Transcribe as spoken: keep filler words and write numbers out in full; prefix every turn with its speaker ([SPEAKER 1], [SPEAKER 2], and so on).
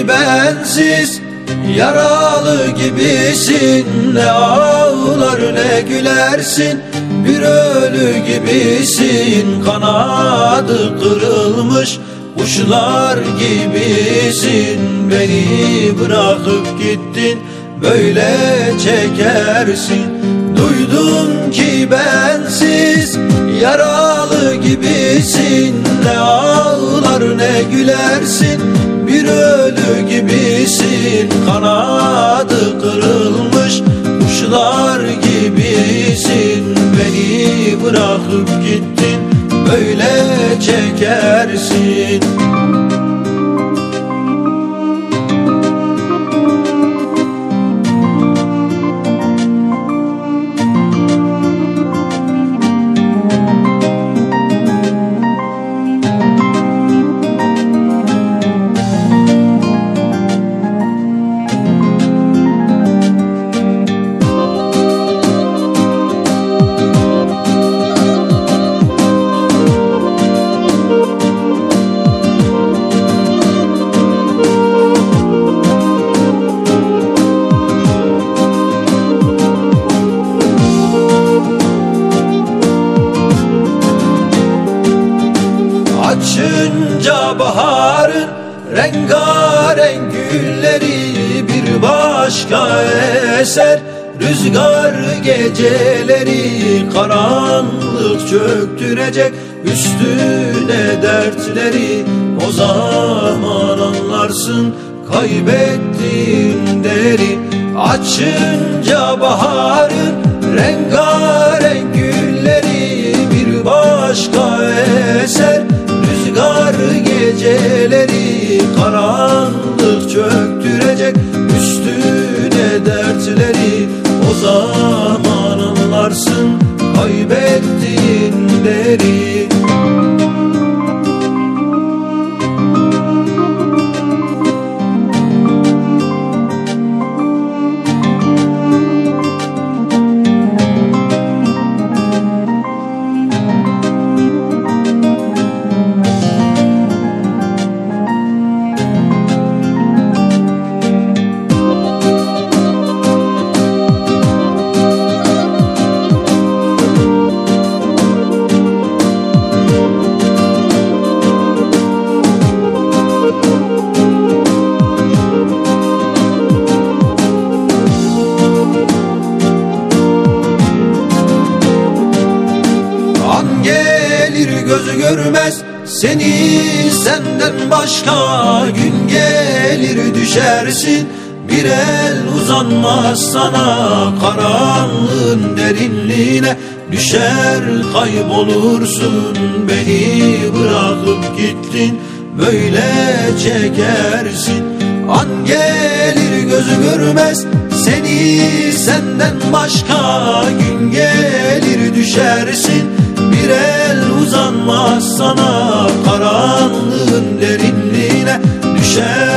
[SPEAKER 1] bensiz yaralı gibisin. Ne ağlar ne gülersin, bir ölü gibisin. Kanadı kırılmış kuşlar gibisin. Beni bırakıp gittin, böyle çekersin. Duydum ki bensiz yaralı gibisin. Ne ağlar ne gülersin, bir ölü gibisin. Kanadı kırılmış kuşlar gibisin. Beni bırakıp gittin, böyle çekersin. Açınca baharın rengarenk gülleri bir başka eser. Rüzgar geceleri karanlık çöktürecek üstüne dertleri. O zaman anlarsın kaybettiğin değeri. Açınca baharın rengarenk gülleri bir başka eser. Rüzgar geceleri karanlık çöktürecek üstüne dertleri. O zaman anlarsın kaybettiğin değeri. Gözü görmez seni senden başka, gün gelir düşersin bir el uzanmaz sana. Karanlığın derinliğine düşer kaybolursun. Beni bırakıp gittin, böyle çekersin. An gelir gözü görmez seni senden başka, gün gelir düşersin bir el uzanmaz sana. Karanlığın derinliğine düşer